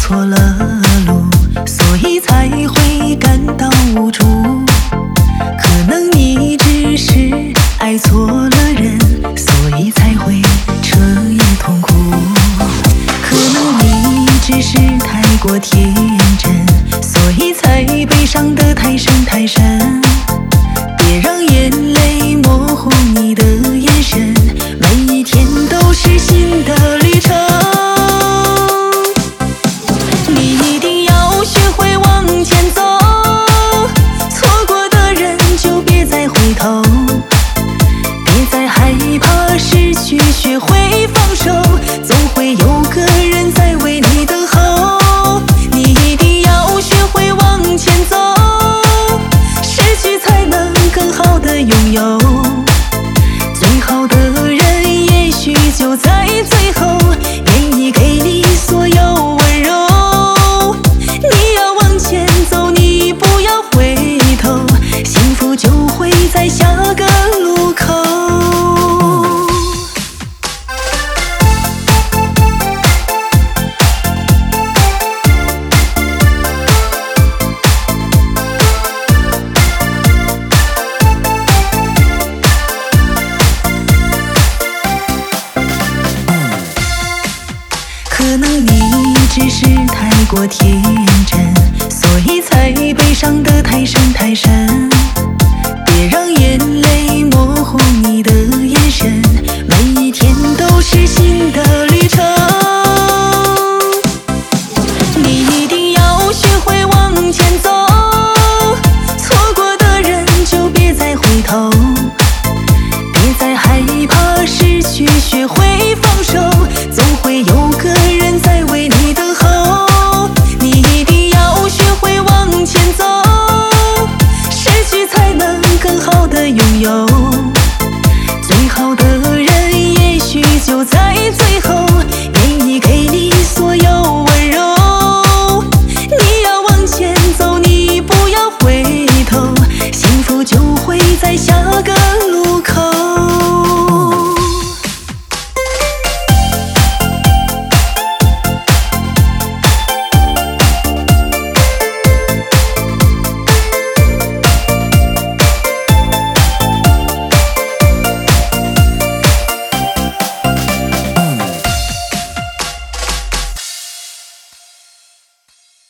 错了路，所以才会感到无助。可能你只是爱错了人，所以才会彻夜痛哭。可能你只是太过天真，所以才悲伤得太深太深。别让眼泪模糊你的眼神，每一天都是新的旅程。你一定要学会往前走，错过的人就别再回头，别再害怕失去，学会放手，总会有个人在为你等候。你一定要学会往前走，失去才能更好的拥有，最好的人也许就在最后，愿意给你所有温柔。你要往前走，你不要回头，幸福就会在下个路口。可能你只是太过天真，所以才悲伤得太深太深。别让眼泪模糊你的眼神，每一天都是新的旅程。你一定要学会往前走，错过的人就别再回头，别再害怕失去，学会放手，总会有个人在为你等候。你一定要学会往前走，失去才能更好的拥有，最好的人也许就在最后。